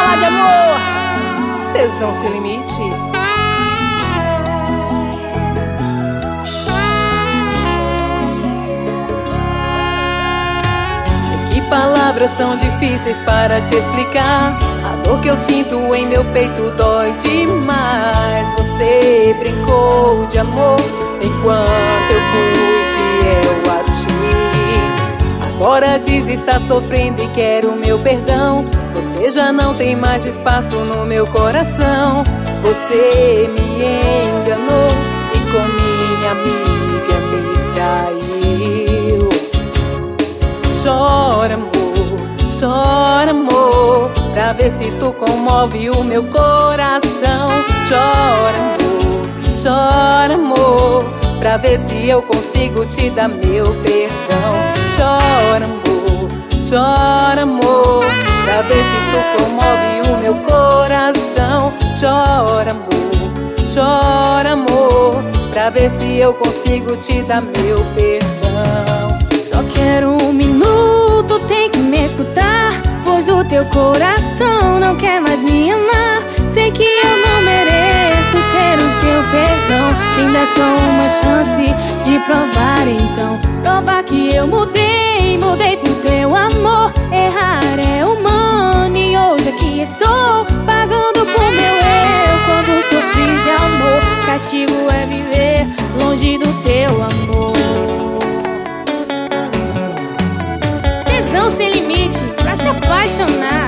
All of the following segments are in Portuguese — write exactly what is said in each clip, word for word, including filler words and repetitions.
falar de amor. Tesão sem limite. Palavras são difíceis para te explicar. A dor que eu sinto em meu peito dói demais. Você brincou de amor enquanto eu fui fiel a ti. Agora diz estar sofrendo e quer o meu perdão. Você já não tem mais espaço no meu coração. Você me enganou e com minha amiga me traiu. Chora, amor, chora, amor, pra ver se tu comove o meu coração. Chora, amor, chora, amor, pra ver se eu consigo te dar meu perdão. Chora, amor, chora, amor, pra ver se tu comove o meu coração. Chora, amor, chora, amor, pra ver se eu consigo te dar meu perdão. Só quero um minuto, tem que me escutar, pois o teu coração não quer mais me amar. Sei que eu não mereço ter o teu perdão. Me dá só uma chance de provar então. Provar que eu mudei, mudei pro teu amor. Errar é humano e hoje aqui estou, pagando por meu erro quando sofri de amor. Castigo é viver longe do teu amor. Sem limite, pra se apaixonar.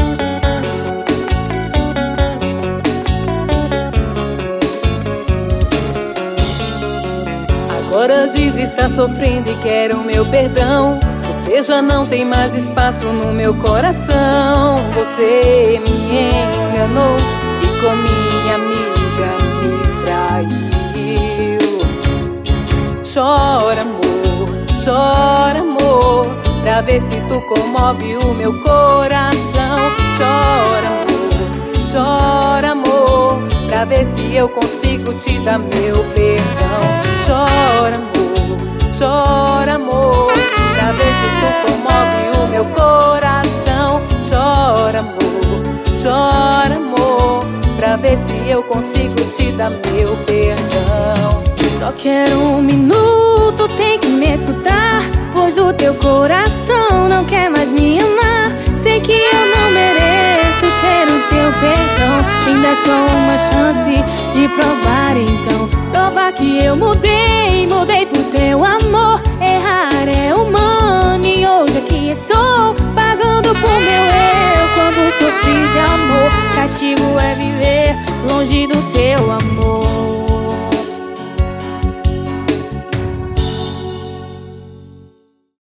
Agora diz estar sofrendo e quer o meu perdão. Você já não tem mais espaço no meu coração. Você me enganou e com minha amiga me traiu. Chora, amor, chora, amor, pra ver se tu comove o meu coração. Chora, amor, chora, amor, pra ver se eu consigo te dar meu perdão. Chora, amor, chora, amor, pra ver se tu comove o meu coração. Chora, amor, chora, amor, pra ver se eu consigo te dar meu perdão. Só quero um minuto, tem que me escutar, pois o teu coração não quer mais me amar. Sei que eu não mereço ter o teu perdão. Me dá só uma chance de provar então. Provar que eu mudei, mudei pro teu amor. Errar é humano e hoje aqui estou, pagando por meu erro quando sofri de amor. Castigo é viver longe do teu amor.